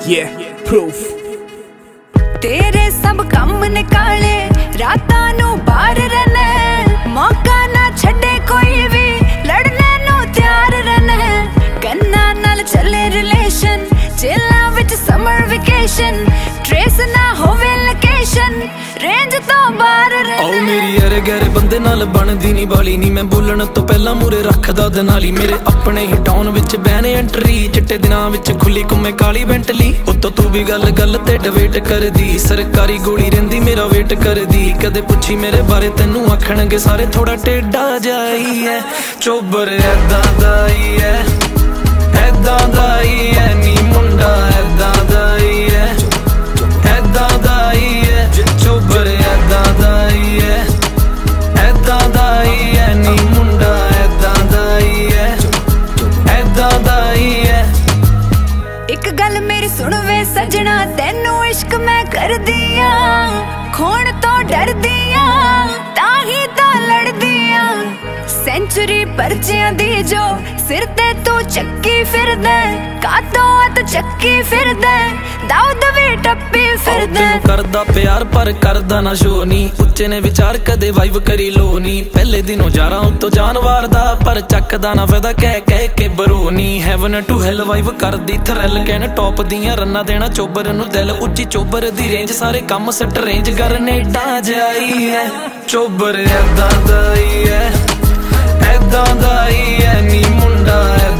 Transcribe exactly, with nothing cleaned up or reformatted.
Yeah, proof. तेरे सब कम निकाले रातां नू बाहर रहना है, मौका ना छड़े कोई भी लड़ने नू तैयार रहना है। कन्ना नाल चले रिलेशन जेला विच समर वेकेशन, ट्रेस ना होवे लोकेशन रेंज तो बाहर रहना। आओ मेरी अरे गैर बंदे नाल बनदी नी बाली नी, मैं बोलण तो पहला मूरे रखदा दनाली। मेरे अपने ही टाउन विच बहने एंट्री, चिट्टे दिनां विच खुली घुमे काली बेंटली। उत्तों तू भी गल गल ते डिबेट करदी, सरकारी गोली रहिंदी मेरा वेट करदी। कदे पुछी मेरे बारे तैनू आखणगे सारे थोड़ा टेढ़ा जाई है। चोबर ऐदां दा ही है, ऐदां दा ही है नी मुंडा, ऐदां दा ही है, ऐदां दा ही है। चोबर ऐदां दा ही है, ऐदां दा ही है नी मुंडा, ऐदां दा ही है, ऐदां दा ही है। एक गल मेरी सुन वे सजना, तैनू इश्क मैं कर दिया, खोण तो डर दिया ताही तो लड़ दिया। सेंचुरी परचियां दी जो सिर ते तू चक्की फिरदा, कातों हथ चक्की फिरदा, दाऊद भी टप्पी फिरदा। करदा प्यार पर करदा ना शो नी, उच्चे ने विचार कदे वाइव करी लो नी। पहले दिनों जारा उत्तो जानवर दा, पर चकदा ना फायदा कह कह के बरो नी। हैवन टू हेल वाइव करदी थ्रिल, कहन टॉप दियां रन्ना देना चोबर नू दिल। उच्ची चोबर दी रेंज सारे कम सट रेंज गरनेडा जाई है। चोबर ऐदां दा ही है, ऐदां दा ही है नी मुंडा।